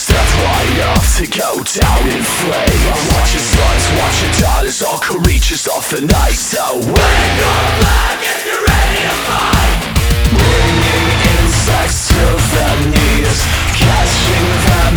Step right up to go down in flame. Watch your sons, watch your daughters, all creatures of the night. So wake up black if you're ready to fight. Bringing insects to their knees, catching them